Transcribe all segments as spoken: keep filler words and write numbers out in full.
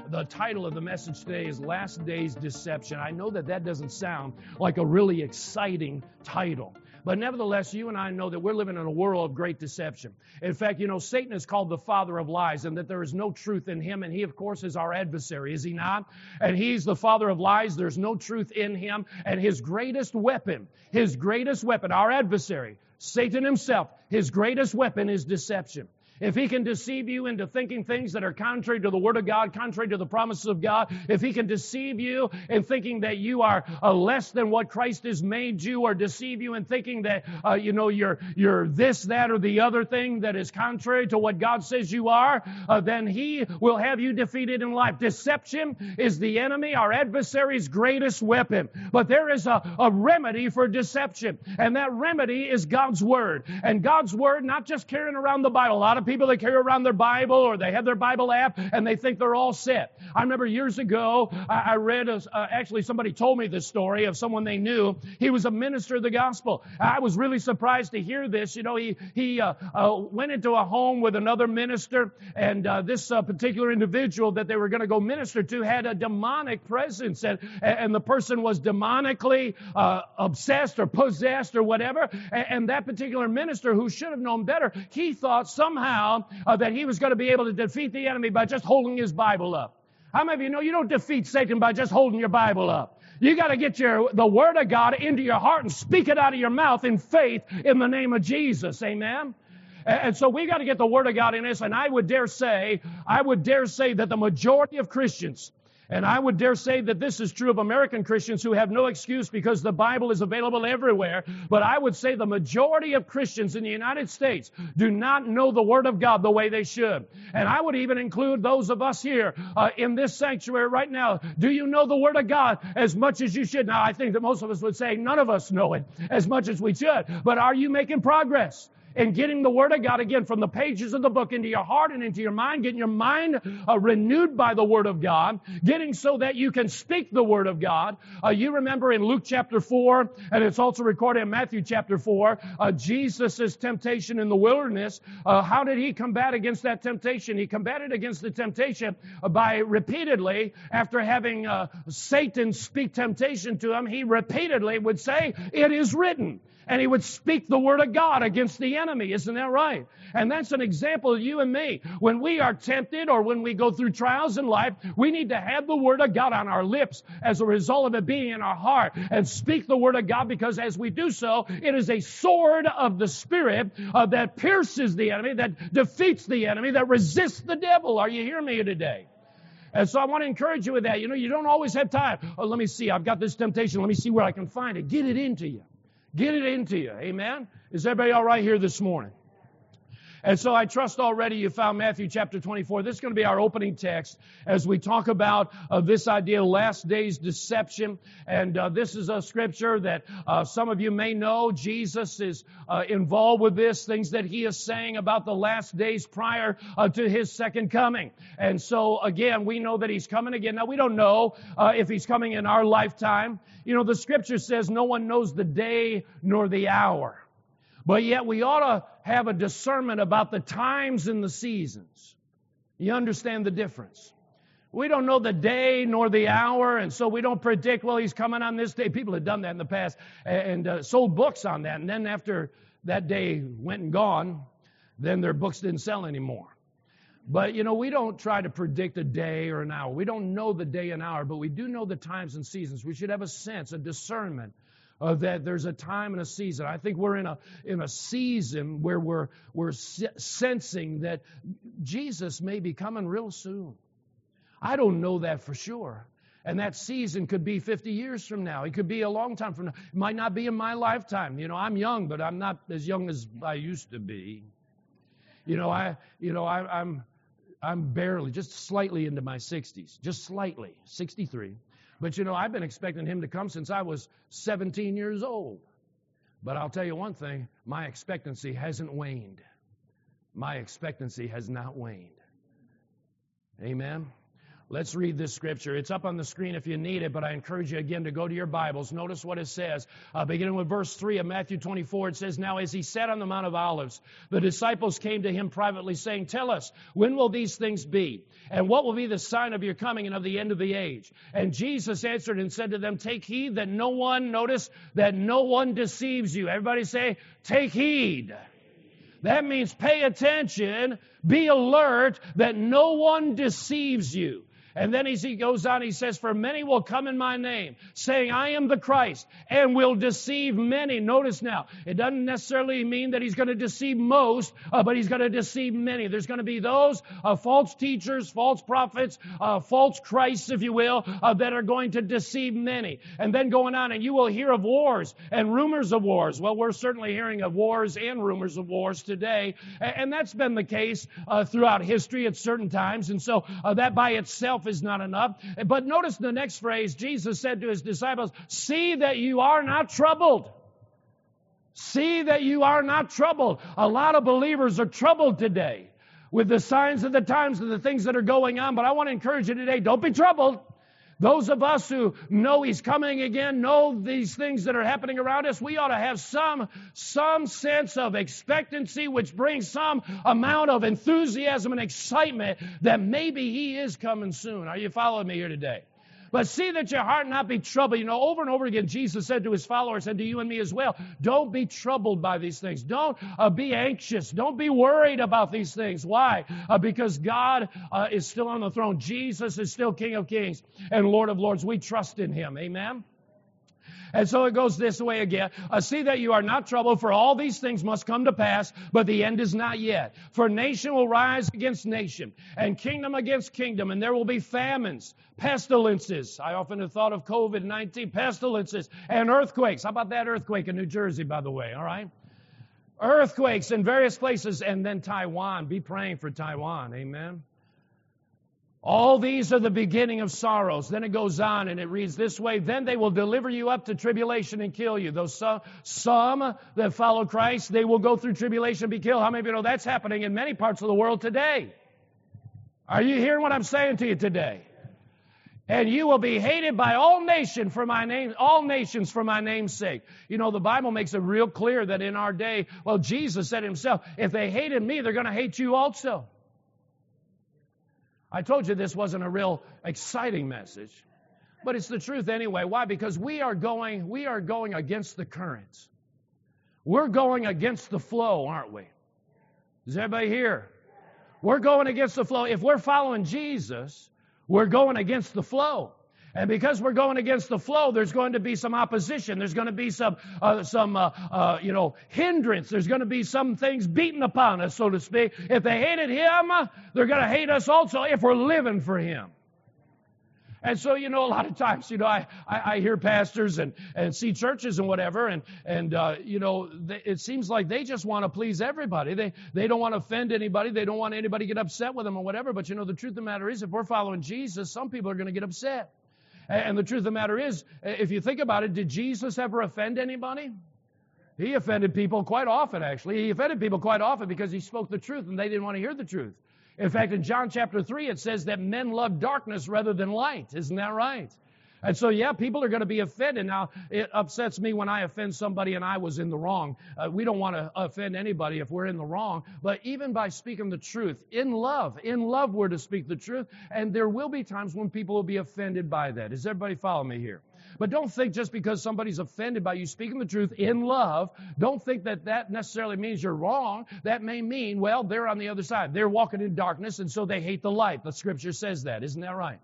The title of the message today is Last Days Deception. I know that that doesn't sound like a really exciting title. But nevertheless, you and I know that we're living in a world of great deception. In fact, you know, Satan is called the father of lies, and that there is no truth in him. And he, of course, is our adversary, is he not? And he's the father of lies. There's no truth in him. And his greatest weapon, his greatest weapon, our adversary, Satan himself, his greatest weapon is deception. If he can deceive you into thinking things that are contrary to the Word of God, contrary to the promises of God, if he can deceive you in thinking that you are uh, less than what Christ has made you, or deceive you in thinking that, uh, you know, you're, you're this, that, or the other thing that is contrary to what God says you are, uh, then he will have you defeated in life. Deception is the enemy, our adversary's greatest weapon. But there is a, a remedy for deception, and that remedy is God's Word. And God's Word, not just carrying around the Bible. A lot of people that carry around their Bible, or they have their Bible app, and they think they're all set. I remember years ago, I, I read, a, uh, actually somebody told me this story of someone they knew. He was a minister of the gospel. I was really surprised to hear this. You know, he, he uh, uh, went into a home with another minister, and uh, this uh, particular individual that they were going to go minister to had a demonic presence, and, and the person was demonically uh, obsessed or possessed or whatever, and, and that particular minister, who should have known better, he thought somehow Uh, that he was going to be able to defeat the enemy by just holding his Bible up. How many of you know you don't defeat Satan by just holding your Bible up? You got to get your the Word of God into your heart and speak it out of your mouth in faith in the name of Jesus. Amen? And, and so we got to get the Word of God in us. And I would dare say, I would dare say that the majority of Christians, and I would dare say that this is true of American Christians who have no excuse because the Bible is available everywhere. But I would say the majority of Christians in the United States do not know the Word of God the way they should. And I would even include those of us here uh, in this sanctuary right now. Do you know the Word of God as much as you should? Now, I think that most of us would say none of us know it as much as we should. But are you making progress in getting the Word of God, again, from the pages of the book into your heart and into your mind, getting your mind uh, renewed by the Word of God, getting so that you can speak the Word of God? Uh, you remember in Luke chapter four, and it's also recorded in Matthew chapter four, uh, Jesus' temptation in the wilderness. Uh, how did he combat against that temptation? He combated against the temptation uh, by repeatedly, after having uh, Satan speak temptation to him, he repeatedly would say, "It is written." And he would speak the Word of God against the enemy. Isn't that right? And that's an example of you and me. When we are tempted or when we go through trials in life, we need to have the Word of God on our lips as a result of it being in our heart, and speak the Word of God, because as we do so, it is a sword of the Spirit uh, that pierces the enemy, that defeats the enemy, that resists the devil. Are you hearing me today? And so I want to encourage you with that. You know, you don't always have time. Oh, let me see. I've got this temptation. Let me see where I can find it. Get it into you. Get it into you. Amen? Is everybody all right here this morning? And so I trust already you found Matthew chapter twenty-four. This is going to be our opening text as we talk about uh, this idea of last days deception. And uh, this is a scripture that uh, some of you may know. Jesus is uh, involved with this, things that he is saying about the last days prior uh, to his second coming. And so, again, we know that he's coming again. Now, we don't know uh, if he's coming in our lifetime. You know, the scripture says no one knows the day nor the hour. But yet we ought to have a discernment about the times and the seasons. You understand the difference? We don't know the day nor the hour, and so we don't predict, well, he's coming on this day. People have done that in the past and uh, sold books on that. And then after that day went and gone, then their books didn't sell anymore. But, you know, we don't try to predict a day or an hour. We don't know the day and hour, but we do know the times and seasons. We should have a sense, a discernment Uh, that there's a time and a season. I think we're in a in a season where we're we're sensing that Jesus may be coming real soon. I don't know that for sure. And that season could be fifty years from now. It could be a long time from now. It might not be in my lifetime. You know, I'm young, but I'm not as young as I used to be. You know, I you know I, I'm I'm barely just slightly into my sixties, just slightly, sixty-three. But, you know, I've been expecting him to come since I was seventeen years old. But I'll tell you one thing, my expectancy hasn't waned. My expectancy has not waned. Amen? Let's read this scripture. It's up on the screen if you need it, but I encourage you again to go to your Bibles. Notice what it says. Uh, beginning with verse three of Matthew twenty-four, it says, "Now as he sat on the Mount of Olives, the disciples came to him privately, saying, 'Tell us, when will these things be? And what will be the sign of your coming and of the end of the age?' And Jesus answered and said to them, 'Take heed that no one,'" notice, "that no one deceives you." Everybody say, "Take heed." That means pay attention, be alert, that no one deceives you. And then as he goes on, he says, "For many will come in my name, saying, 'I am the Christ,' and will deceive many." Notice now, it doesn't necessarily mean that he's going to deceive most, uh, but he's going to deceive many. There's going to be those uh, false teachers, false prophets, uh, false Christs, if you will, uh, that are going to deceive many. And then going on, "And you will hear of wars and rumors of wars." Well, we're certainly hearing of wars and rumors of wars today. And, and that's been the case uh, throughout history at certain times. And so uh, that by itself is not enough. But notice the next phrase. Jesus said to his disciples, "See that you are not troubled." See that you are not troubled. A lot of believers are troubled today with the signs of the times and the things that are going on. But I want to encourage you today, don't be troubled. Those of us who know he's coming again, know these things that are happening around us, we ought to have some, some sense of expectancy, which brings some amount of enthusiasm and excitement that maybe he is coming soon. Are you following me here today? But see that your heart not be troubled. You know, over and over again, Jesus said to his followers and to you and me as well, don't be troubled by these things. Don't uh, be anxious. Don't be worried about these things. Why? Uh, because God uh, is still on the throne. Jesus is still King of Kings and Lord of Lords. We trust in him. Amen? And so it goes this way again. Uh, See that you are not troubled, for all these things must come to pass, but the end is not yet. For nation will rise against nation, and kingdom against kingdom, and there will be famines, pestilences. I often have thought of covid nineteen, pestilences, and earthquakes. How about that earthquake in New Jersey, by the way, all right? Earthquakes in various places, and then Taiwan. Be praying for Taiwan, amen? All these are the beginning of sorrows. Then it goes on and it reads this way. Then they will deliver you up to tribulation and kill you. Those some, some that follow Christ, they will go through tribulation and be killed. How many of you know that's happening in many parts of the world today? Are you hearing what I'm saying to you today? And you will be hated by all nations for my name, all nations for my name's sake. You know, the Bible makes it real clear that in our day, well, Jesus said himself, if they hated me, they're going to hate you also. I told you this wasn't a real exciting message, but it's the truth anyway. Why? Because we are going, we are going against the currents. We're going against the flow, aren't we? Is everybody here? We're going against the flow. If we're following Jesus, we're going against the flow. And because we're going against the flow, there's going to be some opposition. There's going to be some, uh, some, uh, uh, you know, hindrance. There's going to be some things beaten upon us, so to speak. If they hated him, they're going to hate us also if we're living for him. And so, you know, a lot of times, you know, I, I, I hear pastors and, and see churches and whatever, and, and uh, you know, they, it seems like they just want to please everybody. They, they don't want to offend anybody. They don't want anybody to get upset with them or whatever. But, you know, the truth of the matter is, if we're following Jesus, some people are going to get upset. And the truth of the matter is, if you think about it, did Jesus ever offend anybody? He offended people quite often, actually. He offended people quite often because he spoke the truth and they didn't want to hear the truth. In fact, in John chapter three, it says that men love darkness rather than light. Isn't that right? And so, yeah, people are going to be offended. Now, it upsets me when I offend somebody and I was in the wrong. Uh, we don't want to offend anybody if we're in the wrong. But even by speaking the truth, in love, in love we're to speak the truth. And there will be times when people will be offended by that. Does everybody follow me here? But don't think just because somebody's offended by you speaking the truth in love, don't think that that necessarily means you're wrong. That may mean, well, they're on the other side. They're walking in darkness, and so they hate the light. The Scripture says that. Isn't that right?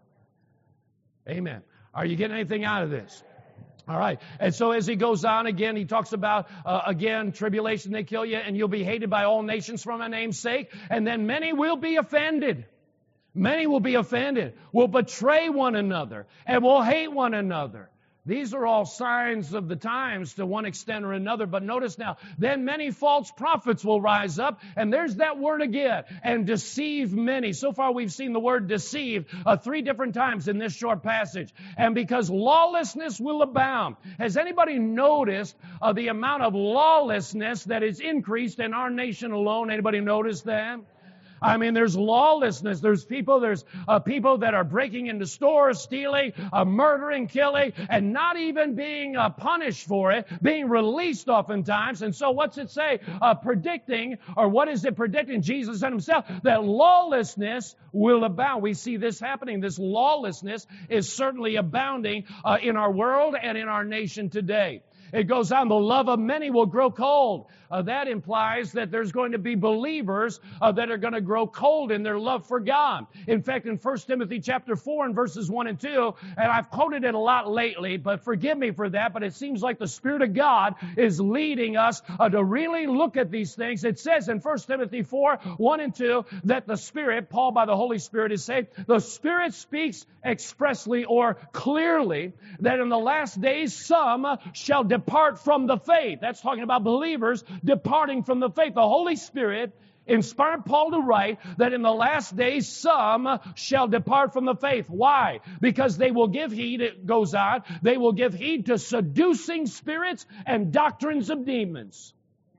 Amen. Are you getting anything out of this? All right. And so as he goes on again, he talks about, uh, again, tribulation, they kill you, and you'll be hated by all nations for my name's sake. And then many will be offended. Many will be offended, will betray one another, and will hate one another. These are all signs of the times to one extent or another. But notice now, then many false prophets will rise up. And there's that word again, and deceive many. So far we've seen the word deceive uh, three different times in this short passage. And because lawlessness will abound. Has anybody noticed uh, the amount of lawlessness that is increased in our nation alone? Anybody notice that? I mean, there's lawlessness. There's people, there's uh, people that are breaking into stores, stealing, uh, murdering, killing, and not even being uh, punished for it, being released oftentimes. And so what's it say? Uh, predicting, or what is it predicting? Jesus said himself that lawlessness will abound. We see this happening. This lawlessness is certainly abounding uh, in our world and in our nation today. It goes on, the love of many will grow cold. Uh, that implies that there's going to be believers uh, that are going to grow cold in their love for God. In fact, in First Timothy chapter four and verses one and two, and I've quoted it a lot lately, but forgive me for that, but it seems like the Spirit of God is leading us uh, to really look at these things. It says in First Timothy four, one and two, that the Spirit, Paul by the Holy Spirit is saying, the Spirit speaks expressly or clearly that in the last days some shall depart from the faith. That's talking about believers departing from the faith. The Holy Spirit inspired Paul to write that in the last days some shall depart from the faith. Why? Because they will give heed, it goes on, they will give heed to seducing spirits and doctrines of demons.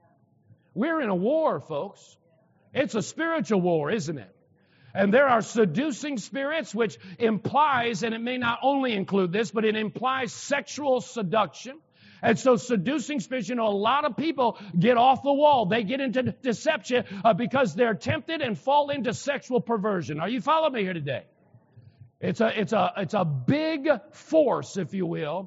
We're in a war, folks. It's a spiritual war, isn't it? And there are seducing spirits, which implies, and it may not only include this, but it implies sexual seduction. And so seducing spirits, you know, a lot of people get off the wall. They get into deception uh, because they're tempted and fall into sexual perversion. Are you following me here today? It's a, it's a, it's a big force, if you will,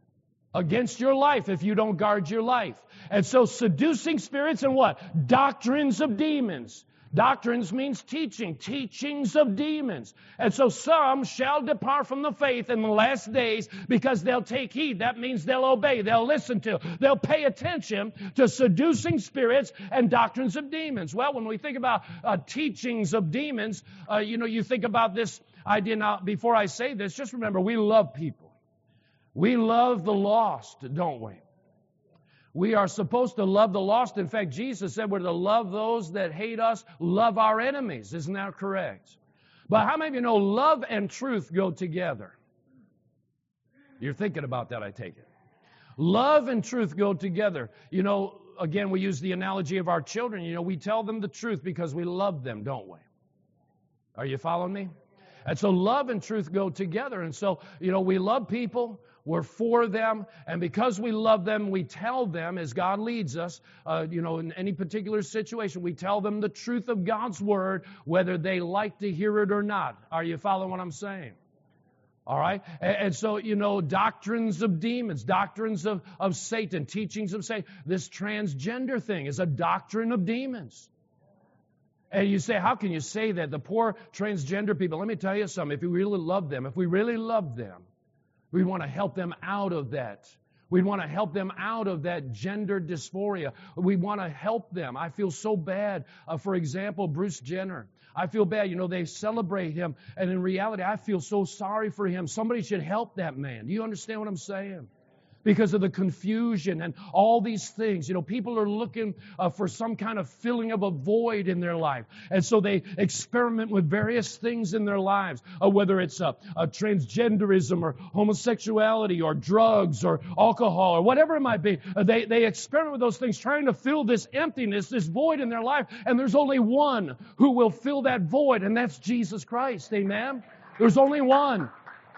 against your life if you don't guard your life. And so seducing spirits and what? Doctrines of demons. Doctrines means teaching, teachings of demons. And so some shall depart from the faith in the last days because they'll take heed. That means they'll obey, they'll listen to, they'll pay attention to seducing spirits and doctrines of demons. Well, when we think about uh, teachings of demons, uh, you know, you think about this idea. Now, before I say this, just remember, we love people. We love the lost, don't we? We are supposed to love the lost. In fact, Jesus said we're to love those that hate us, love our enemies. Isn't that correct? But how many of you know love and truth go together? You're thinking about that, I take it. Love and truth go together. You know, again, we use the analogy of our children. You know, we tell them the truth because we love them, don't we? Are you following me? And so love and truth go together. And so, you know, we love people. We're for them, and because we love them, we tell them, as God leads us, uh, you know, in any particular situation, we tell them the truth of God's Word, whether they like to hear it or not. Are you following what I'm saying? All right? And, and so, you know, doctrines of demons, doctrines of, of Satan, teachings of Satan. This transgender thing is a doctrine of demons. And you say, how can you say that? The poor transgender people, let me tell you something. If we really love them, if we really love them, we want to help them out of that. We want to help them out of that gender dysphoria. We want to help them. I feel so bad. Uh, for example, Bruce Jenner. I feel bad. You know, they celebrate him. And in reality, I feel so sorry for him. Somebody should help that man. Do you understand what I'm saying? Because of the confusion and all these things. You know, people are looking uh, for some kind of filling of a void in their life. And so they experiment with various things in their lives, uh, whether it's uh, uh, transgenderism or homosexuality or drugs or alcohol or whatever it might be. Uh, they, they experiment with those things, trying to fill this emptiness, this void in their life. And there's only one who will fill that void, and that's Jesus Christ. Amen? There's only one.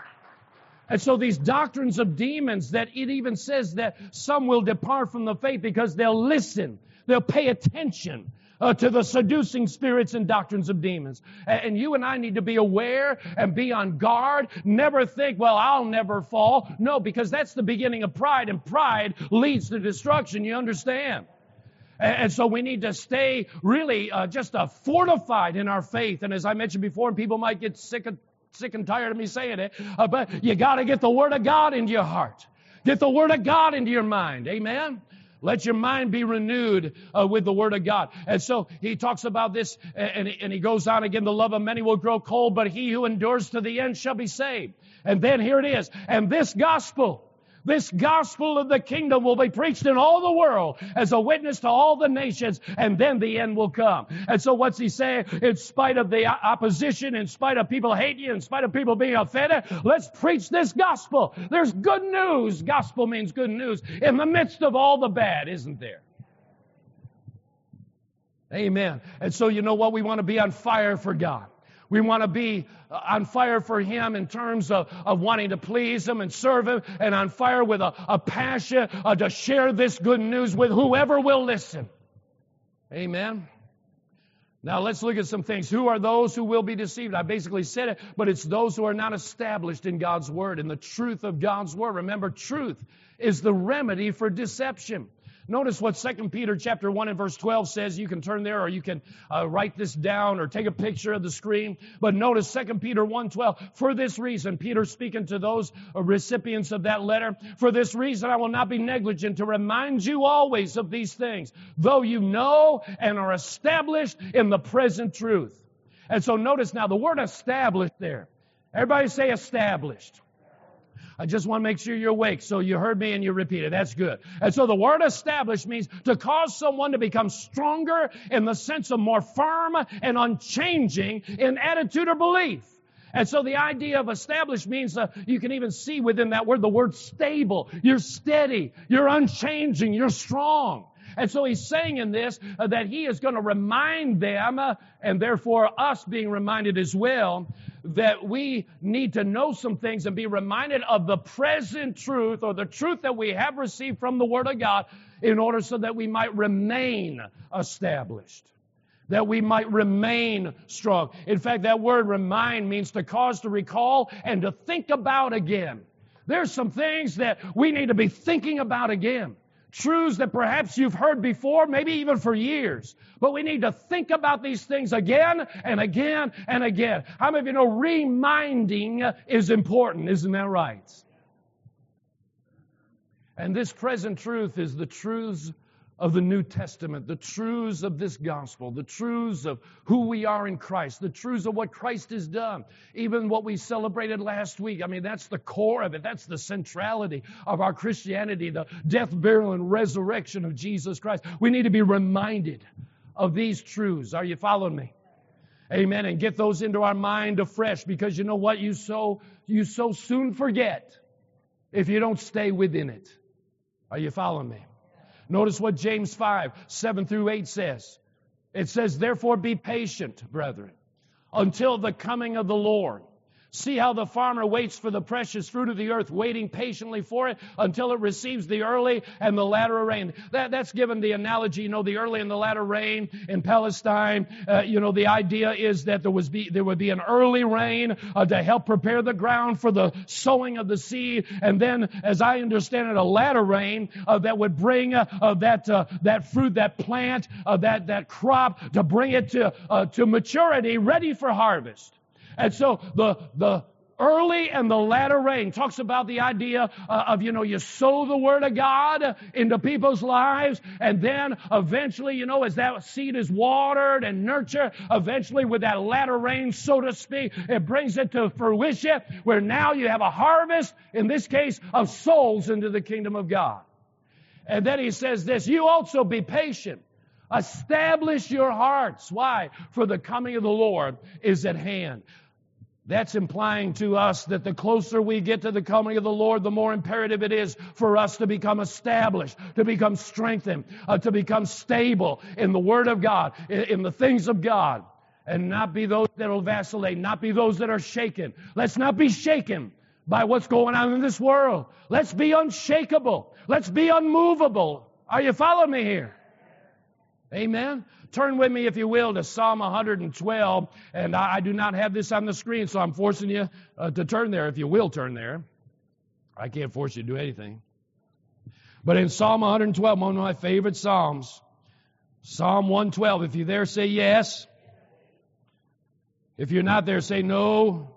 And so these doctrines of demons, that it even says that some will depart from the faith because they'll listen, they'll pay attention uh, to the seducing spirits and doctrines of demons. And, and you and I need to be aware and be on guard. Never think, well, I'll never fall. No, because that's the beginning of pride, and pride leads to destruction. You understand? And, and so we need to stay really uh, just uh, fortified in our faith. And as I mentioned before, people might get sick of sick and tired of me saying it, uh, but you got to get the Word of God into your heart. Get the Word of God into your mind. Amen? Let your mind be renewed uh, with the Word of God. And so he talks about this, and, and he goes on again, the love of many will grow cold, but he who endures to the end shall be saved. And then here it is. And this gospel, this gospel of the kingdom will be preached in all the world as a witness to all the nations, and then the end will come. And so what's he saying? In spite of the opposition, in spite of people hating you, in spite of people being offended, let's preach this gospel. There's good news. Gospel means good news in the midst of all the bad, isn't there? Amen. And so you know what? We want to be on fire for God. We want to be on fire for Him in terms of, of wanting to please Him and serve Him, and on fire with a, a passion uh, to share this good news with whoever will listen. Amen. Now let's look at some things. Who are those who will be deceived? I basically said it, but it's those who are not established in God's Word, in the truth of God's Word. Remember, truth is the remedy for deception. Notice what Second Peter chapter one and verse twelve says. You can turn there, or you can uh, write this down or take a picture of the screen. But notice Second Peter one twelve. For this reason, Peter speaking to those uh, recipients of that letter, for this reason I will not be negligent to remind you always of these things, though you know and are established in the present truth. And so notice now the word established there. Everybody say established. I just want to make sure you're awake. So you heard me and you repeated. That's good. And so the word established means to cause someone to become stronger in the sense of more firm and unchanging in attitude or belief. And so the idea of established means uh, you can even see within that word the word stable. You're steady. You're unchanging. You're strong. And so he's saying in this uh, that he is going to remind them, uh, and therefore us being reminded as well, that we need to know some things and be reminded of the present truth, or the truth that we have received from the Word of God, in order so that we might remain established, that we might remain strong. In fact, that word remind means to cause to recall and to think about again. There's some things that we need to be thinking about again. Truths that perhaps you've heard before, maybe even for years. But we need to think about these things again and again and again. How many of you know reminding is important? Isn't that right? And this present truth is the truths of the New Testament, the truths of this gospel, the truths of who we are in Christ, the truths of what Christ has done, even what we celebrated last week. I mean, that's the core of it. That's the centrality of our Christianity, the death, burial, and resurrection of Jesus Christ. We need to be reminded of these truths. Are you following me? Amen. And get those into our mind afresh, because you know what? You so, you so soon forget if you don't stay within it. Are you following me? Notice what James five, seven through eight says. It says, therefore be patient, brethren, until the coming of the Lord. See how the farmer waits for the precious fruit of the earth, waiting patiently for it until it receives the early and the latter rain. That, that's given the analogy, you know, the early and the latter rain in Palestine. Uh, you know, the idea is that there was be there would be an early rain uh, to help prepare the ground for the sowing of the seed, and then, as I understand it, a latter rain uh, that would bring uh, uh, that uh, that fruit, that plant, uh, that that crop, to bring it to uh, to maturity, ready for harvest. And so the the early and the latter rain talks about the idea uh, of, you know, you sow the Word of God into people's lives, and then eventually, you know, as that seed is watered and nurtured, eventually with that latter rain, so to speak, it brings it to fruition, where now you have a harvest, in this case, of souls into the kingdom of God. And then he says this, you also be patient. Establish your hearts. Why? For the coming of the Lord is at hand. That's implying to us that the closer we get to the coming of the Lord, the more imperative it is for us to become established, to become strengthened, uh, to become stable in the Word of God, in, in the things of God, and not be those that will vacillate, not be those that are shaken. Let's not be shaken by what's going on in this world. Let's be unshakable. Let's be unmovable. Are you following me here? Amen. Turn with me, if you will, to Psalm one hundred twelve. And I, I do not have this on the screen, so I'm forcing you uh, to turn there, if you will turn there. I can't force you to do anything. But in Psalm one hundred twelve, one of my favorite Psalms, Psalm one twelve, if you're there, say yes. If you're not there, say no.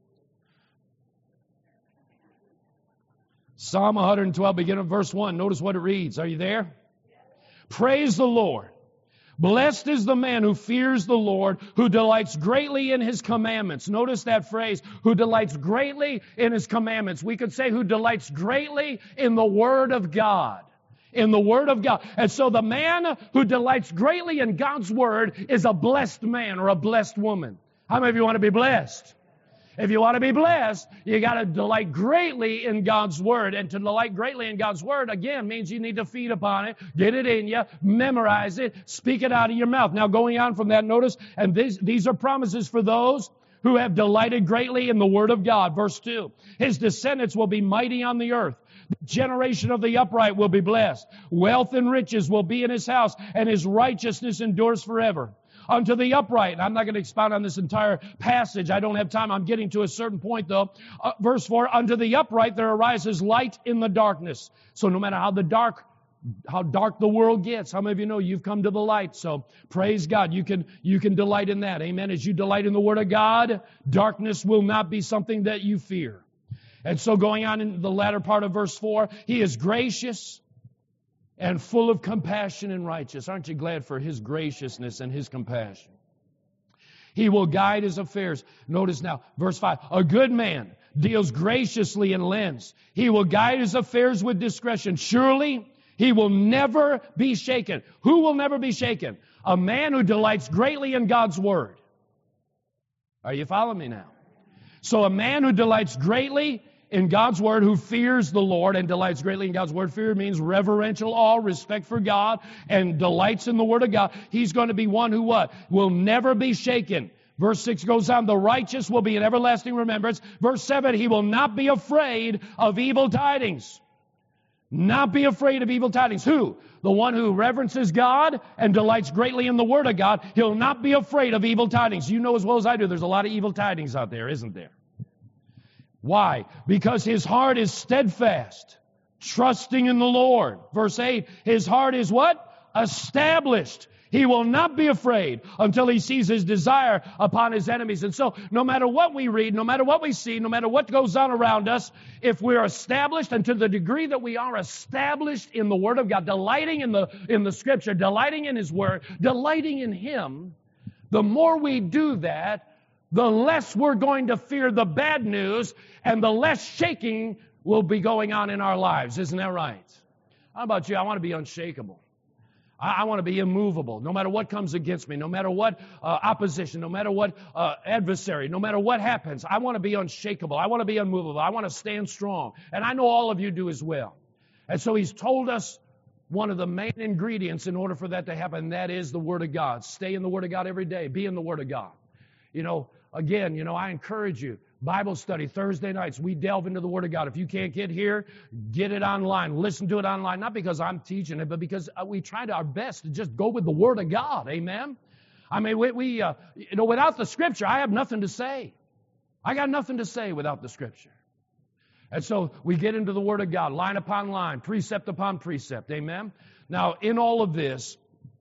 Psalm one hundred twelve, beginning of verse one. Notice what it reads. Are you there? Praise the Lord. Blessed is the man who fears the Lord, who delights greatly in His commandments. Notice that phrase, who delights greatly in His commandments. We could say who delights greatly in the Word of God. In the Word of God. And so the man who delights greatly in God's Word is a blessed man or a blessed woman. How many of you want to be blessed? If you want to be blessed, you got to delight greatly in God's Word. And to delight greatly in God's Word, again, means you need to feed upon it, get it in you, memorize it, speak it out of your mouth. Now, going on from that, notice, and these, these are promises for those who have delighted greatly in the Word of God. Verse two, His descendants will be mighty on the earth. The generation of the upright will be blessed. Wealth and riches will be in His house, and His righteousness endures forever. Unto the upright, and I'm not going to expound on this entire passage. I don't have time. I'm getting to a certain point, though. Uh, verse four, unto the upright there arises light in the darkness. So no matter how the dark how dark the world gets. How many of you know you've come to the light? So praise God. You can, you can delight in that. Amen. As you delight in the Word of God, darkness will not be something that you fear. And so going on in the latter part of verse four, He is gracious and full of compassion and righteous. Aren't you glad for His graciousness and His compassion? He will guide His affairs. Notice now, verse five, a good man deals graciously and lends. He will guide his affairs with discretion. Surely he will never be shaken. Who will never be shaken? A man who delights greatly in God's Word. Are you following me now? So a man who delights greatly in God's Word, who fears the Lord and delights greatly in God's Word. Fear means reverential awe, respect for God, and delights in the Word of God. He's going to be one who what? Will never be shaken. Verse six goes on, the righteous will be in everlasting remembrance. Verse seven, he will not be afraid of evil tidings. Not be afraid of evil tidings. Who? The one who reverences God and delights greatly in the Word of God. He'll not be afraid of evil tidings. You know as well as I do, there's a lot of evil tidings out there, isn't there? Why? Because his heart is steadfast, trusting in the Lord. Verse eight, his heart is what? Established. He will not be afraid until he sees his desire upon his enemies. And so, no matter what we read, no matter what we see, no matter what goes on around us, if we're established, and to the degree that we are established in the Word of God, delighting in the, in the Scripture, delighting in His Word, delighting in Him, the more we do that, the less we're going to fear the bad news, and the less shaking will be going on in our lives. Isn't that right? How about you? I want to be unshakable. I, I want to be immovable. No matter what comes against me, no matter what uh, opposition, no matter what uh, adversary, no matter what happens, I want to be unshakable. I want to be unmovable. I want to stand strong. And I know all of you do as well. And so He's told us one of the main ingredients in order for that to happen, and that is the Word of God. Stay in the Word of God every day. Be in the Word of God. You know, again, you know, I encourage you, Bible study, Thursday nights, we delve into the Word of God. If you can't get here, get it online. Listen to it online, not because I'm teaching it, but because we try to our best to just go with the Word of God. Amen? I mean, we, we uh, you know, without the Scripture, I have nothing to say. I got nothing to say without the Scripture. And so we get into the Word of God, line upon line, precept upon precept. Amen? Now, in all of this,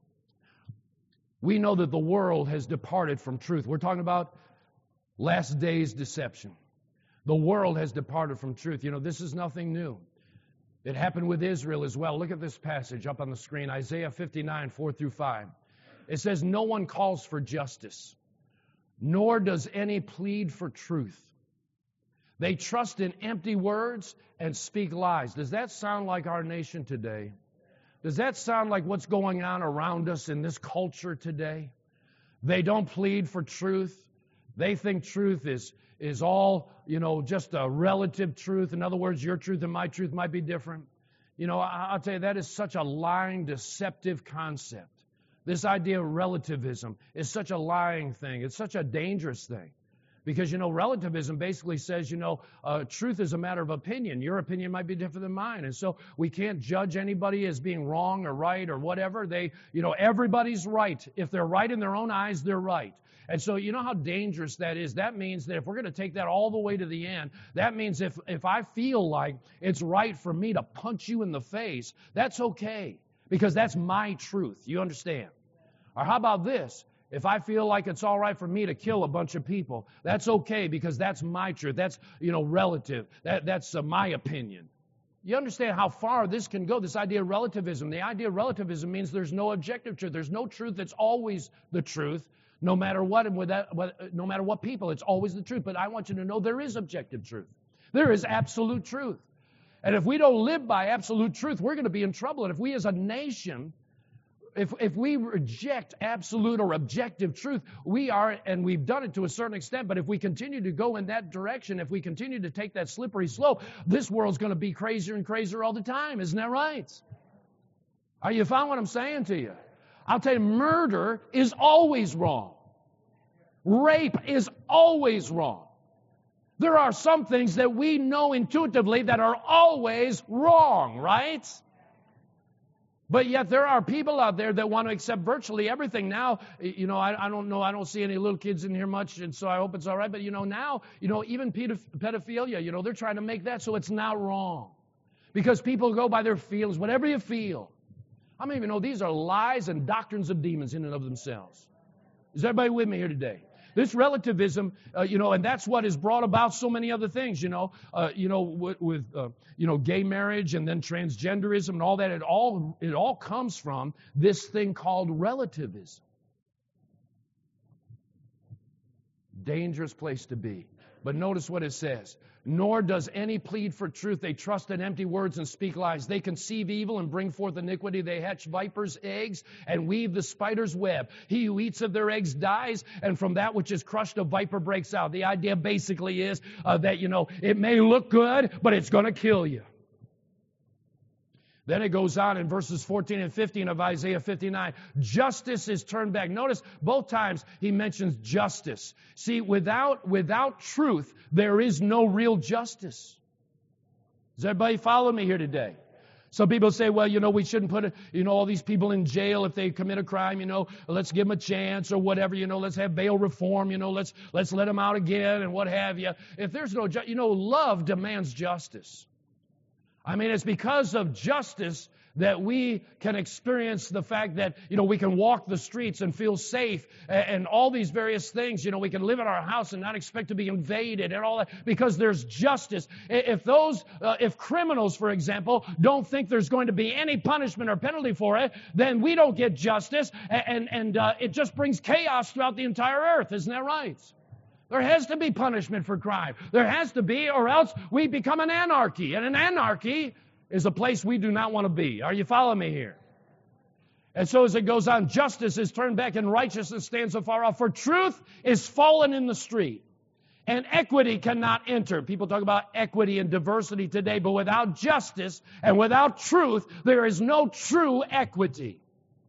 we know that the world has departed from truth. We're talking about last days deception. The world has departed from truth. You know, this is nothing new. It happened with Israel as well. Look at this passage up on the screen, Isaiah fifty-nine, four through five. It says, no one calls for justice, nor does any plead for truth. They trust in empty words and speak lies. Does that sound like our nation today? Does that sound like what's going on around us in this culture today? They don't plead for truth. They think truth is, is all, you know, just a relative truth. In other words, your truth and my truth might be different. You know, I'll tell you, that is such a lying, deceptive concept. This idea of relativism is such a lying thing. It's such a dangerous thing. Because, you know, relativism basically says, you know, uh, truth is a matter of opinion. Your opinion might be different than mine. And so we can't judge anybody as being wrong or right or whatever. They, you know, everybody's right. If they're right in their own eyes, they're right. And so you know how dangerous that is? That means that if we're going to take that all the way to the end, that means if, if I feel like it's right for me to punch you in the face, that's okay. Because that's my truth. You understand? Or how about this? If I feel like it's all right for me to kill a bunch of people, that's okay because that's my truth. That's, you know, relative. That, that's uh, my opinion. You understand how far this can go, this idea of relativism. The idea of relativism means there's no objective truth. There's no truth that's always the truth, no matter what, and with that, no matter what people, it's always the truth. But I want you to know there is objective truth. There is absolute truth. And if we don't live by absolute truth, we're going to be in trouble. And if we as a nation If, if we reject absolute or objective truth, we are, and we've done it to a certain extent, but if we continue to go in that direction, if we continue to take that slippery slope, this world's going to be crazier and crazier all the time. Isn't that right? Are you following what I'm saying to you? I'll tell you, murder is always wrong. Rape is always wrong. There are some things that we know intuitively that are always wrong, right? But yet there are people out there that want to accept virtually everything. Now, you know, I, I don't know, I don't see any little kids in here much, and so I hope it's all right. But, you know, now, you know, even pedophilia, you know, they're trying to make that so it's not wrong. Because people go by their feelings, whatever you feel. How many of you know these are lies and doctrines of demons in and of themselves? Is everybody with me here today? This relativism, uh, you know, and that's what has brought about so many other things, you know, uh, you know, with, with uh, you know, gay marriage and then transgenderism and all that. It all it all comes from this thing called relativism. Dangerous place to be. But notice what it says. Nor does any plead for truth. They trust in empty words and speak lies. They conceive evil and bring forth iniquity. They hatch vipers' eggs and weave the spider's web. He who eats of their eggs dies, and from that which is crushed a viper breaks out. The idea basically is uh, that, you know, it may look good, but it's going to kill you. Then it goes on in verses fourteen and fifteen of Isaiah fifty-nine. Justice is turned back. Notice both times he mentions justice. See, without, without truth, there is no real justice. Does everybody follow me here today? Some people say, well, you know, we shouldn't put, you know, all these people in jail if they commit a crime, you know, let's give them a chance or whatever, you know, let's have bail reform, you know, let's, let's let them out again and what have you. If there's no, ju- you know, love demands justice. I mean, it's because of justice that we can experience the fact that, you know, we can walk the streets and feel safe and, and all these various things. You know, we can live in our house and not expect to be invaded and all that because there's justice. If those, uh, if criminals, for example, don't think there's going to be any punishment or penalty for it, then we don't get justice and, and, and uh, it just brings chaos throughout the entire earth. Isn't that right? There has to be punishment for crime. There has to be, or else we become an anarchy. And an anarchy is a place we do not want to be. Are you following me here? And so as it goes on, justice is turned back and righteousness stands afar off. For truth is fallen in the street, and equity cannot enter. People talk about equity and diversity today, but without justice and without truth, there is no true equity.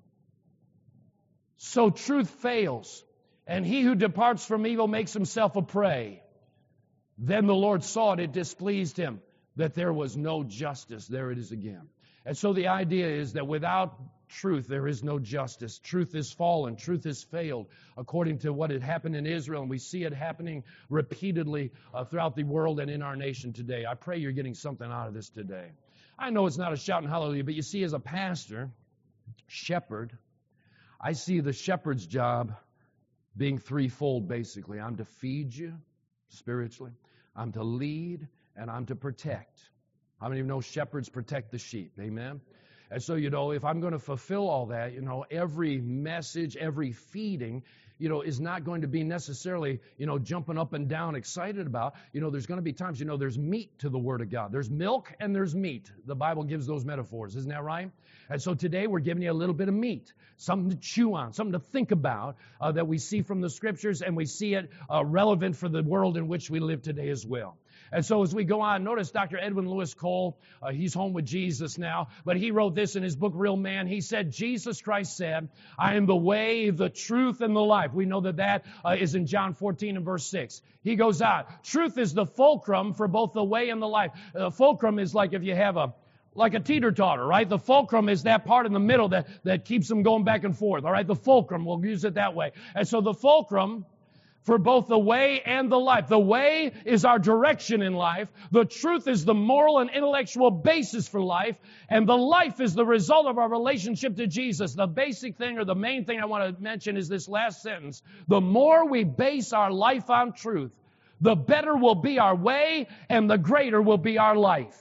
So truth fails. And he who departs from evil makes himself a prey. Then the Lord saw it, it displeased him that there was no justice. There it is again. And so the idea is that without truth, there is no justice. Truth is fallen. Truth has failed, according to what had happened in Israel. And we see it happening repeatedly uh, throughout the world and in our nation today. I pray you're getting something out of this today. I know it's not a shout and hallelujah, but you see, as a pastor, shepherd, I see the shepherd's job being threefold, basically. I'm to feed you spiritually, I'm to lead, and I'm to protect. How many of you know shepherds protect the sheep? Amen? And so, you know, if I'm going to fulfill all that, you know, every message, every feeding, you know, is not going to be necessarily, you know, jumping up and down excited about. You know, there's going to be times, you know, there's meat to the Word of God. There's milk and there's meat. The Bible gives those metaphors. Isn't that right? And so today we're giving you a little bit of meat, something to chew on, something to think about uh, that we see from the Scriptures, and we see it uh, relevant for the world in which we live today as well. And so as we go on, notice Doctor Edwin Lewis Cole, uh, he's home with Jesus now, but he wrote this in his book, Real Man. He said, Jesus Christ said, I am the way, the truth, and the life. We know that that uh, is in John fourteen and verse six. He goes on, truth is the fulcrum for both the way and the life. Uh, fulcrum is like if you have a like a teeter-totter, right? The fulcrum is that part in the middle that, that keeps them going back and forth, all right? The fulcrum, we'll use it that way. And so the fulcrum for both the way and the life. The way is our direction in life. The truth is the moral and intellectual basis for life. And the life is the result of our relationship to Jesus. The basic thing, or the main thing I want to mention, is this last sentence. The more we base our life on truth, the better will be our way and the greater will be our life.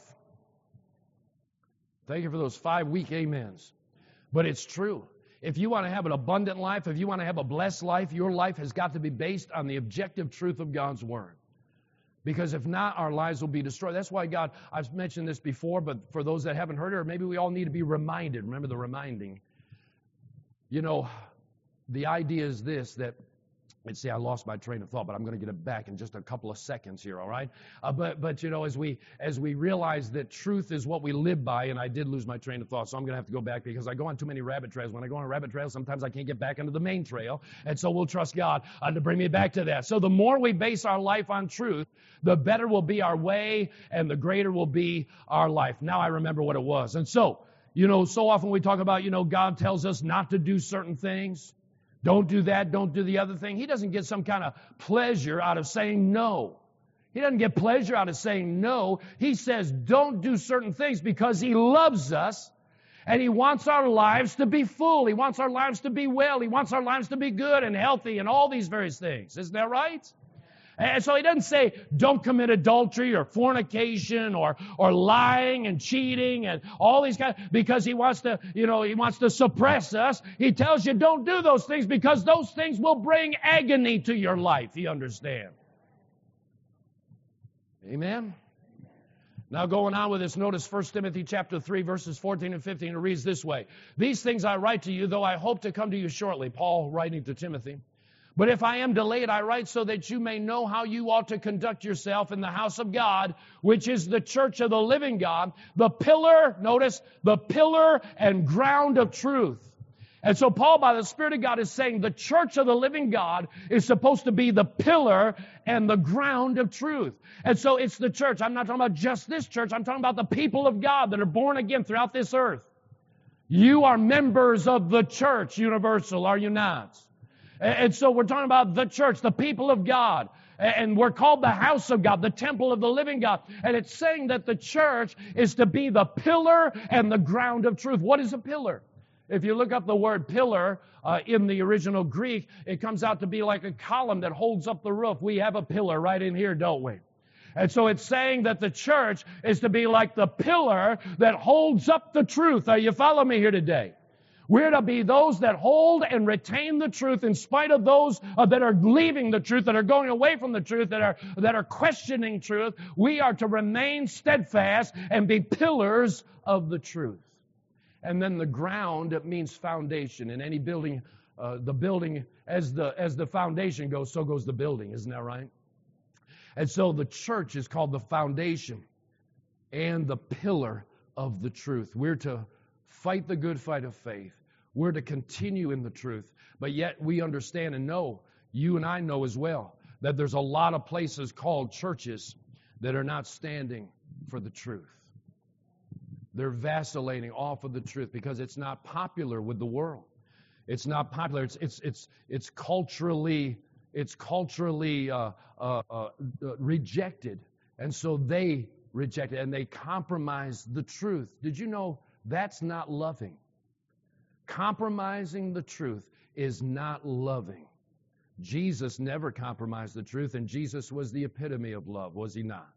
Thank you for those five weak amens. But it's true. If you want to have an abundant life, if you want to have a blessed life, your life has got to be based on the objective truth of God's Word. Because if not, our lives will be destroyed. That's why God, I've mentioned this before, but for those that haven't heard it, or maybe we all need to be reminded. Remember the reminding. You know, the idea is this, that, let's see, I lost my train of thought, but I'm going to get it back in just a couple of seconds here, all right? Uh, but, but you know, as we as we realize that truth is what we live by, and I did lose my train of thought, so I'm going to have to go back because I go on too many rabbit trails. When I go on a rabbit trail, sometimes I can't get back into the main trail, and so we'll trust God uh, to bring me back to that. So the more we base our life on truth, the better will be our way, and the greater will be our life. Now I remember what it was. And so, you know, so often we talk about, you know, God tells us not to do certain things. Don't do that, don't do the other thing. He doesn't get some kind of pleasure out of saying no. He doesn't get pleasure out of saying no. He says don't do certain things because He loves us and He wants our lives to be full. He wants our lives to be well. He wants our lives to be good and healthy and all these various things. Isn't that right? And so He doesn't say, don't commit adultery or fornication or, or lying and cheating and all these kinds, because He wants to, you know, He wants to suppress us. He tells you don't do those things because those things will bring agony to your life. You understand? Amen? Now going on with this, notice First Timothy chapter three, verses fourteen and fifteen. It reads this way. These things I write to you, though I hope to come to you shortly. Paul writing to Timothy. But if I am delayed, I write so that you may know how you ought to conduct yourself in the house of God, which is the church of the living God, the pillar, notice, the pillar and ground of truth. And so Paul, by the Spirit of God, is saying the church of the living God is supposed to be the pillar and the ground of truth. And so it's the church. I'm not talking about just this church. I'm talking about the people of God that are born again throughout this earth. You are members of the church universal, are you not? And so we're talking about the church, the people of God. And we're called the house of God, the temple of the living God. And it's saying that the church is to be the pillar and the ground of truth. What is a pillar? If you look up the word pillar uh, in the original Greek, it comes out to be like a column that holds up the roof. We have a pillar right in here, don't we? And so it's saying that the church is to be like the pillar that holds up the truth. Are you following me here today? We're to be those that hold and retain the truth in spite of those uh, that are leaving the truth, that are going away from the truth, that are that are questioning truth. We are to remain steadfast and be pillars of the truth. And then the ground, it means foundation. In any building, uh, the building, as the as the foundation goes, so goes the building. Isn't that right? And so the church is called the foundation and the pillar of the truth. We're to fight the good fight of faith. We're to continue in the truth. But yet we understand and know, you and I know as well, that there's a lot of places called churches that are not standing for the truth. They're vacillating off of the truth because it's not popular with the world. It's not popular. It's it's it's it's culturally it's culturally uh, uh, uh, rejected, and so they reject it and they compromise the truth. Did you know that's not loving? Compromising the truth is not loving. Jesus never compromised the truth, and Jesus was the epitome of love, was He not?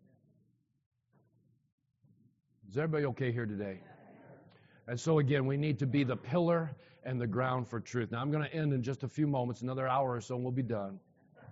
Is everybody okay here today? And so again, we need to be the pillar and the ground for truth. Now I'm going to end in just a few moments, another hour or so, and we'll be done.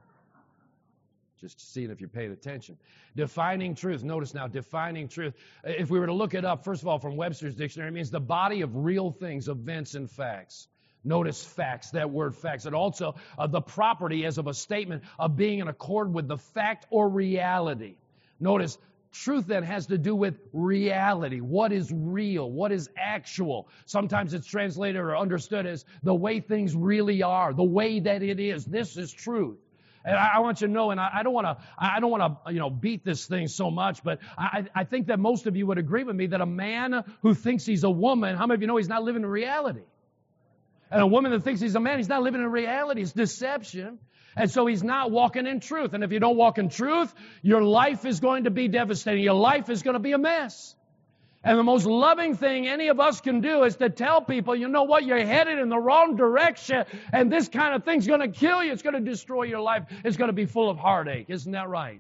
Just seeing if you're paying attention. Defining truth. Notice now, defining truth. If we were to look it up, first of all, from Webster's dictionary, it means the body of real things, events, and facts. Notice facts, that word facts. And also uh, the property as of a statement of being in accord with the fact or reality. Notice, truth then has to do with reality. What is real? What is actual? Sometimes it's translated or understood as the way things really are, the way that it is. This is truth. And I want you to know, and I don't want to, I don't want to, you know, beat this thing so much, but I, I think that most of you would agree with me that a man who thinks he's a woman, how many of you know he's not living in reality? And a woman that thinks he's a man, he's not living in reality. It's deception. And so he's not walking in truth. And if you don't walk in truth, your life is going to be devastating. Your life is going to be a mess. And the most loving thing any of us can do is to tell people, you know what, you're headed in the wrong direction, and this kind of thing's going to kill you. It's going to destroy your life. It's going to be full of heartache. Isn't that right?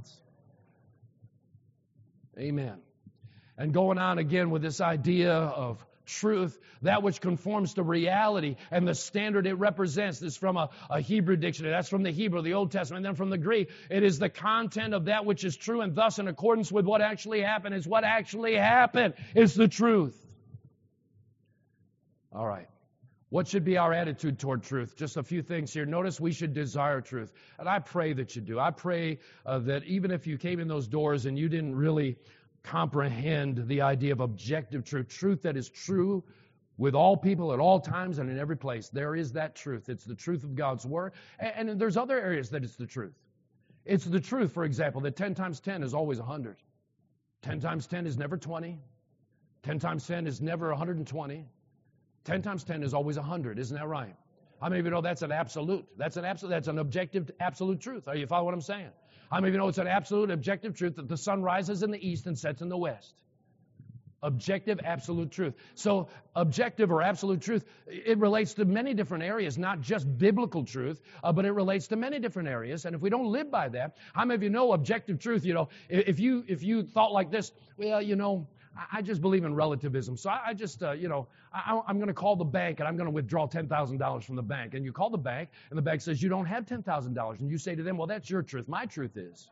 Amen. And going on again with this idea of truth, that which conforms to reality and the standard it represents. This is from a, a Hebrew dictionary. That's from the Hebrew, the Old Testament. And then from the Greek, it is the content of that which is true and thus in accordance with what actually happened. Is what actually happened is the truth. All right. What should be our attitude toward truth? Just a few things here. Notice we should desire truth. And I pray that you do. I pray uh, that even if you came in those doors and you didn't really comprehend the idea of objective truth, truth that is true with all people at all times and in every place, there is that truth. It's the truth of God's Word. And, and there's other areas that it's the truth. It's the truth, for example, that ten times ten is always one hundred. ten times ten is never twenty. ten times ten is never one hundred twenty. ten times ten is always one hundred. Isn't that right? How many of you know that's an absolute? That's an absolute. That's an objective, absolute truth. Are you following what I'm saying? How many of you know it's an absolute, objective truth that the sun rises in the east and sets in the west? Objective, absolute truth. So objective or absolute truth, it relates to many different areas, not just biblical truth, uh, but it relates to many different areas. And if we don't live by that, how many of you know objective truth? You know, if you if you thought like this, well, you know, I just believe in relativism. So I, I just, uh, you know, I, I'm going to call the bank and I'm going to withdraw ten thousand dollars from the bank. And you call the bank and the bank says you don't have ten thousand dollars. And you say to them, well, that's your truth. My truth is,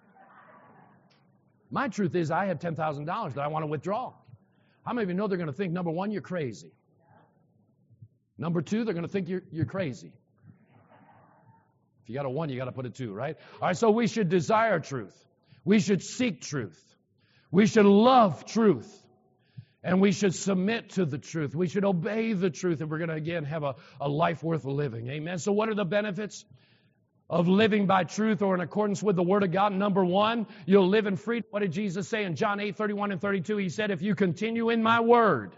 my truth is I have ten thousand dollars that I want to withdraw. How many of you know they're going to think, number one, you're crazy. Number two, they're going to think you're, you're crazy. If you got a one, you got to put a two, right? All right, so we should desire truth. We should seek truth. We should love truth. And we should submit to the truth. We should obey the truth if we're going to, again, have a, a life worth living. Amen? So what are the benefits of living by truth or in accordance with the Word of God? Number one, you'll live in freedom. What did Jesus say in John eight, thirty-one and thirty-two? He said, if you continue in my Word,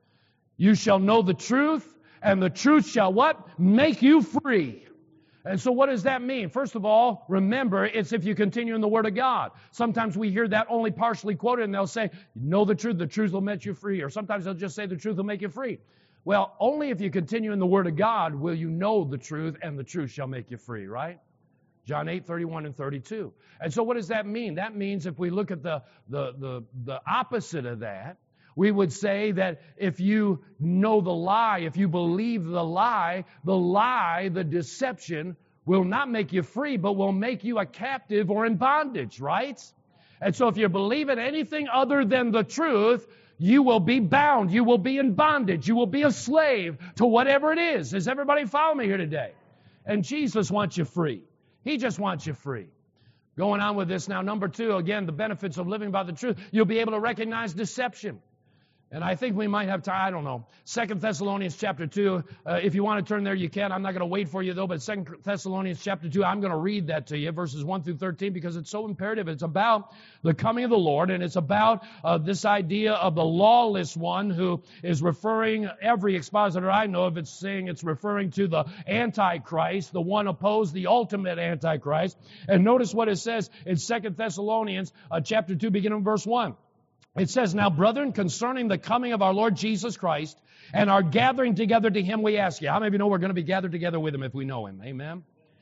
you shall know the truth, and the truth shall what? Make you free. And so what does that mean? First of all, remember, it's if you continue in the Word of God. Sometimes we hear that only partially quoted, and they'll say, know the truth, the truth will make you free. Or sometimes they'll just say the truth will make you free. Well, only if you continue in the Word of God will you know the truth, and the truth shall make you free, right? John eight, thirty-one and thirty-two. And so what does that mean? That means if we look at the, the, the, the opposite of that, we would say that if you know the lie, if you believe the lie, the lie, the deception, will not make you free, but will make you a captive or in bondage, right? And so if you believe in anything other than the truth, you will be bound. You will be in bondage. You will be a slave to whatever it is. Does everybody follow me here today? And Jesus wants you free. He just wants you free. Going on with this now, number two, again, the benefits of living by the truth. You'll be able to recognize deception. And I think we might have time, I don't know. Second Thessalonians chapter two, uh, if you want to turn there, you can. I'm not going to wait for you, though, but Second Thessalonians chapter two, I'm going to read that to you, verses one through thirteen, because it's so imperative. It's about the coming of the Lord, and it's about uh, this idea of the lawless one who is referring, every expositor I know of, it's saying it's referring to the Antichrist, the one opposed, the ultimate Antichrist. And notice what it says in Second Thessalonians uh, chapter two, beginning in verse one. It says, now, brethren, concerning the coming of our Lord Jesus Christ and our gathering together to Him, we ask you. How many of you know we're going to be gathered together with Him if we know Him? Amen?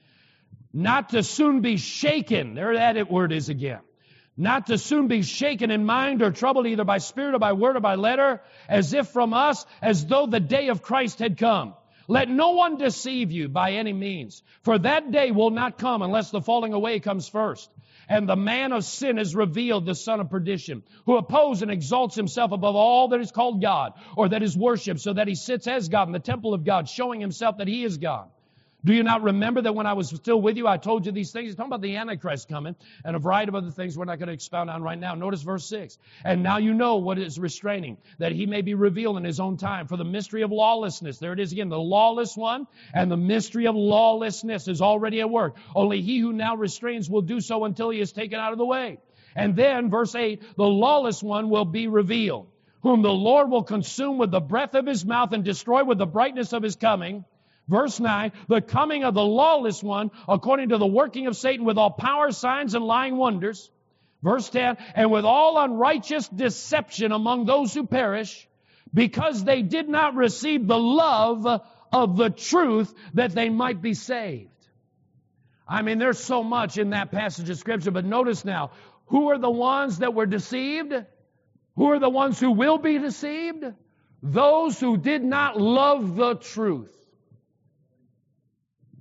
Not to soon be shaken. There that word is again. Not to soon be shaken in mind or troubled either by spirit or by word or by letter, as if from us, as though the day of Christ had come. Let no one deceive you by any means, for that day will not come unless the falling away comes first. And the man of sin is revealed, the son of perdition, who opposes and exalts himself above all that is called God, or that is worshipped, so that he sits as God in the temple of God, showing himself that he is God. Do you not remember that when I was still with you, I told you these things? He's talking about the Antichrist coming and a variety of other things we're not going to expound on right now. Notice verse six. And now you know what is restraining, that he may be revealed in his own time. For the mystery of lawlessness, there it is again, the lawless one, and the mystery of lawlessness is already at work. Only he who now restrains will do so until he is taken out of the way. And then, verse eight, the lawless one will be revealed, whom the Lord will consume with the breath of his mouth and destroy with the brightness of his coming. Verse nine, the coming of the lawless one, according to the working of Satan, with all power, signs, and lying wonders. Verse ten, and with all unrighteous deception among those who perish, because they did not receive the love of the truth that they might be saved. I mean, there's so much in that passage of Scripture, but notice now, who are the ones that were deceived? Who are the ones who will be deceived? Those who did not love the truth.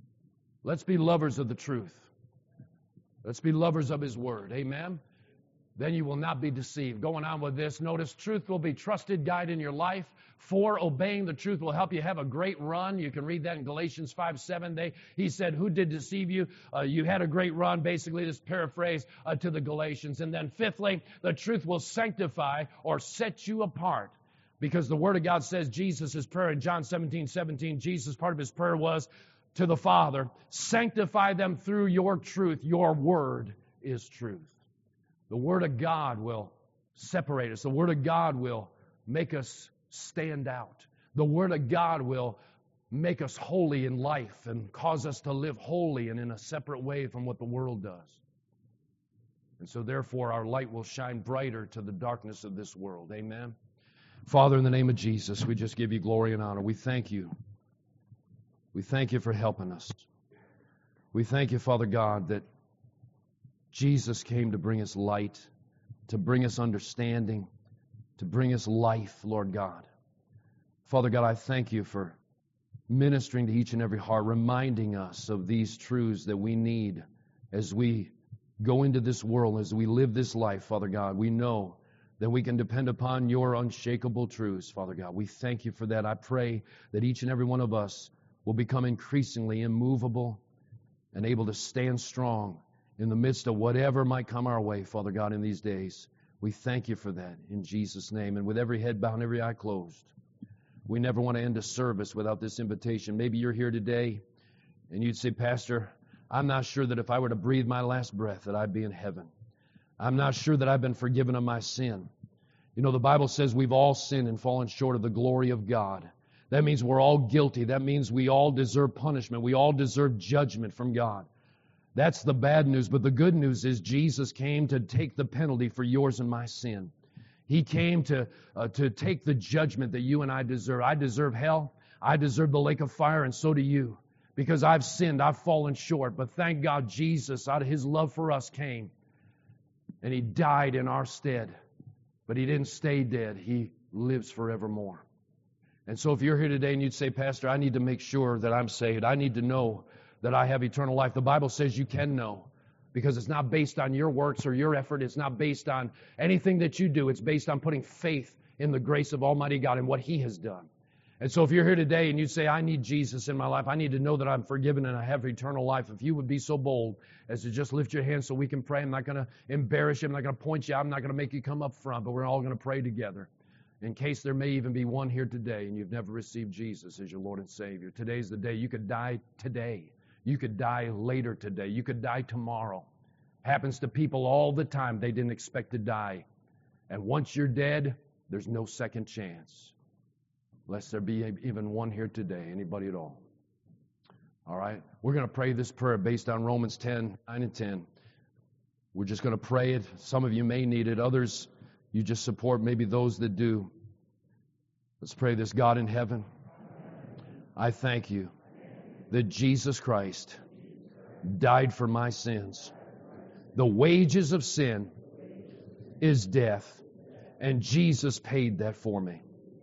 Let's be lovers of the truth. Let's be lovers of His Word. Amen? then you will not be deceived. Going on with this, notice truth will be trusted guide in your life. Four, obeying the truth will help you have a great run. You can read that in Galatians five seven. They, he said, who did deceive you? Uh, you had a great run, basically, this paraphrase uh, to the Galatians. And then fifthly, the truth will sanctify or set you apart. Because the Word of God says Jesus' prayer in John seventeen seventeen, Jesus, part of his prayer was to the Father, sanctify them through your truth. Your Word is truth. The Word of God will separate us. The Word of God will make us stand out. The Word of God will make us holy in life and cause us to live holy and in a separate way from what the world does. And so therefore our light will shine brighter to the darkness of this world. Amen. Father, in the name of Jesus, we just give you glory and honor. We thank you. We thank you for helping us. We thank you, Father God, that Jesus came to bring us light, to bring us understanding, to bring us life, Lord God. Father God, I thank you for ministering to each and every heart, reminding us of these truths that we need as we go into this world, as we live this life, Father God. We know that we can depend upon your unshakable truths, Father God. We thank you for that. I pray that each and every one of us will become increasingly immovable and able to stand strong in the midst of whatever might come our way, Father God, in these days. We thank you for that in Jesus' name. And with every head bowed and every eye closed, we never want to end a service without this invitation. Maybe you're here today and you'd say, Pastor, I'm not sure that if I were to breathe my last breath that I'd be in heaven. I'm not sure that I've been forgiven of my sin. You know, the Bible says we've all sinned and fallen short of the glory of God. That means we're all guilty. That means we all deserve punishment. We all deserve judgment from God. That's the bad news. But the good news is Jesus came to take the penalty for yours and my sin. He came to uh, to take the judgment that you and I deserve. I deserve hell. I deserve the lake of fire, and so do you. Because I've sinned. I've fallen short. But thank God Jesus, out of His love for us, came. And He died in our stead. But He didn't stay dead. He lives forevermore. And so if you're here today and you'd say, Pastor, I need to make sure that I'm saved. I need to know that I have eternal life. The Bible says you can know, because it's not based on your works or your effort. It's not based on anything that you do. It's based on putting faith in the grace of Almighty God and what He has done. And so if you're here today and you say, I need Jesus in my life, I need to know that I'm forgiven and I have eternal life, if you would be so bold as to just lift your hand so we can pray. I'm not going to embarrass you. I'm not going to point you out. I'm not going to make you come up front, but we're all going to pray together. In case there may even be one here today and you've never received Jesus as your Lord and Savior. Today's the day. You could die today. You could die later today. You could die tomorrow. Happens to people all the time. They didn't expect to die. And once you're dead, there's no second chance. Lest there be even one here today. Anybody at all. All right? We're going to pray this prayer based on Romans ten, nine and ten. We're just going to pray it. Some of you may need it. Others, you just support maybe those that do. Let's pray this. God in heaven, I thank you that Jesus Christ died for my sins. The wages of sin is death, and Jesus paid that for me.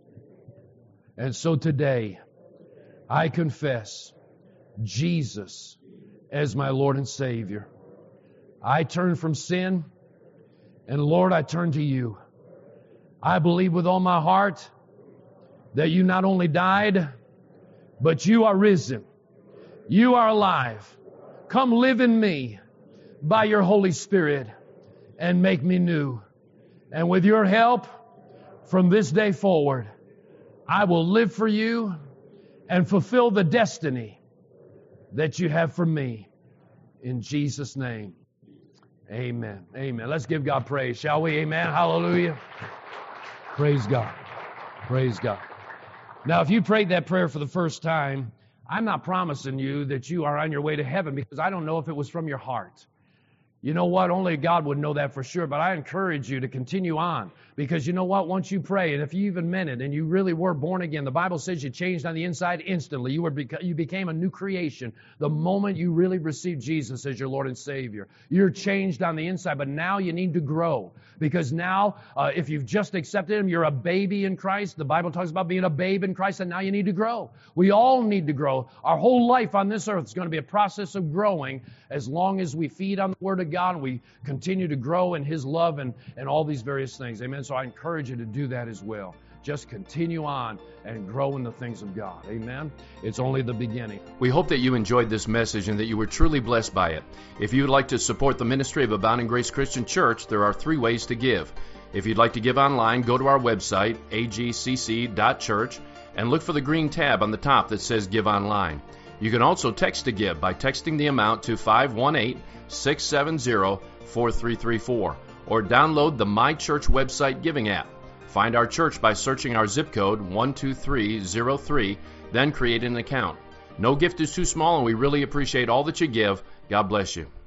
And so today, I confess Jesus as my Lord and Savior. I turn from sin, and Lord, I turn to you. I believe with all my heart that you not only died, but you are risen. You are alive. Come live in me by your Holy Spirit and make me new. And with your help, from this day forward, I will live for you and fulfill the destiny that you have for me. In Jesus' name, amen. Amen. Let's give God praise, shall we? Amen. Hallelujah. Praise God. Praise God. Now, if you prayed that prayer for the first time, I'm not promising you that you are on your way to heaven, because I don't know if it was from your heart. You know what? Only God would know that for sure. But I encourage you to continue on. Because you know what? Once you pray, and if you even meant it, and you really were born again, the Bible says you changed on the inside instantly. You were beca- you became a new creation the moment you really received Jesus as your Lord and Savior. You're changed on the inside, but now you need to grow. Because now, uh, if you've just accepted Him, you're a baby in Christ. The Bible talks about being a babe in Christ, and now you need to grow. We all need to grow. Our whole life on this earth is going to be a process of growing as long as we feed on the Word of God and we continue to grow in His love and, and all these various things. Amen. So I encourage you to do that as well. Just continue on and grow in the things of God. Amen. It's only the beginning. We hope that you enjoyed this message and that you were truly blessed by it. If you would like to support the ministry of Abounding Grace Christian Church, there are three ways to give. If you'd like to give online, go to our website, a g c c dot church, and look for the green tab on the top that says Give Online. You can also text to give by texting the amount to five one eight, six seven zero, four three three four or download the My Church website giving app. Find our church by searching our zip code one two three zero three, then create an account. No gift is too small, and we really appreciate all that you give. God bless you.